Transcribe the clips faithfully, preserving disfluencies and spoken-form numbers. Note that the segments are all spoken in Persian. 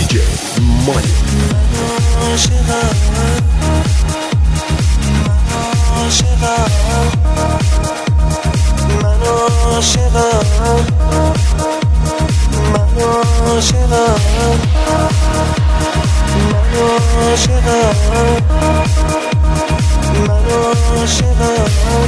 جی مانی. عاشقم عاشقم من عاشقم من عاشقم من عاشقم من عاشقم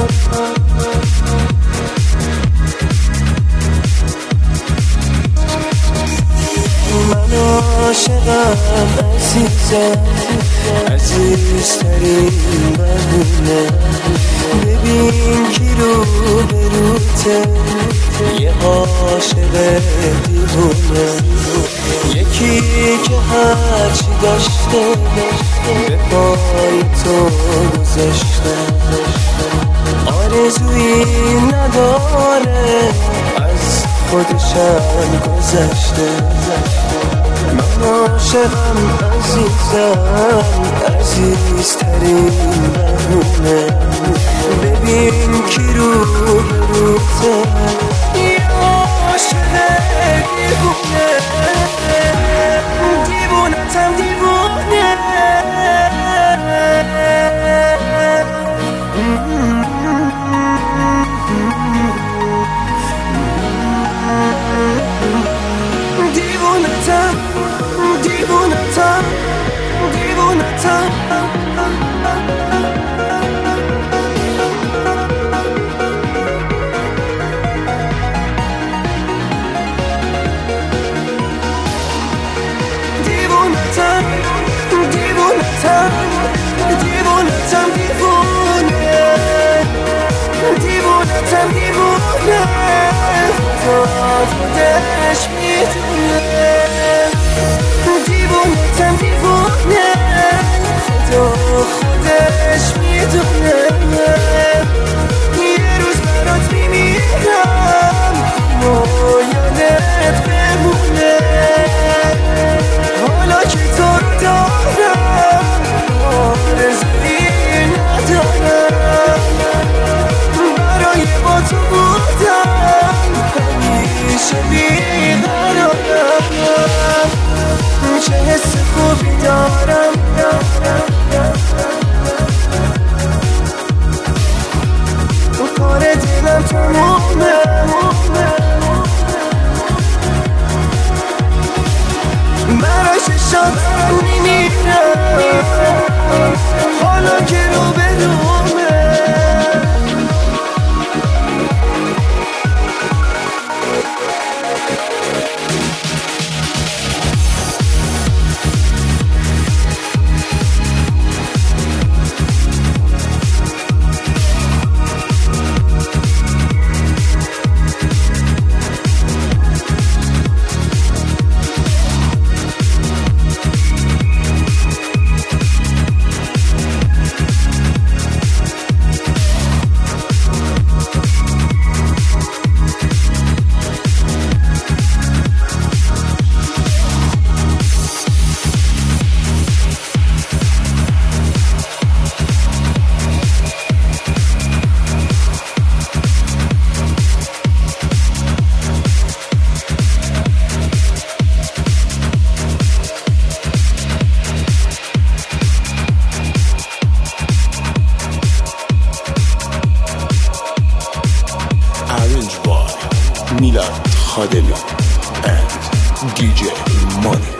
من عاشقم عزیزم عزیزترین بهونه ببین کی رو بروته یه عاشق دیوونه یکی که هرچی داشته به پای تو گذاشته آرزویی نداره از خودشم گذشته من عاشقم عزیزم عزیزترین بهونه ببین کی رو بروته یه عاشق دیوونه دیوونتم دیوونه دیوونتم دیوونتم دیوونتم دیوونتم دیوونتم دیوونتم دیوونه دیوونتم دیوونه تو خودش میدونه دیوونتم دیوونه تو خودش میدونه یه روز برات میمیرم تو یادت بمونه حالا که تو رو دارم آرزویی ندارم برای با تو بودم همیشه بیقرارم چه حس خوبی دارم تو کار دلم تمومه برای ششات میمیرم حالا که رو بدومه Milad Khadeli and دی جی Money.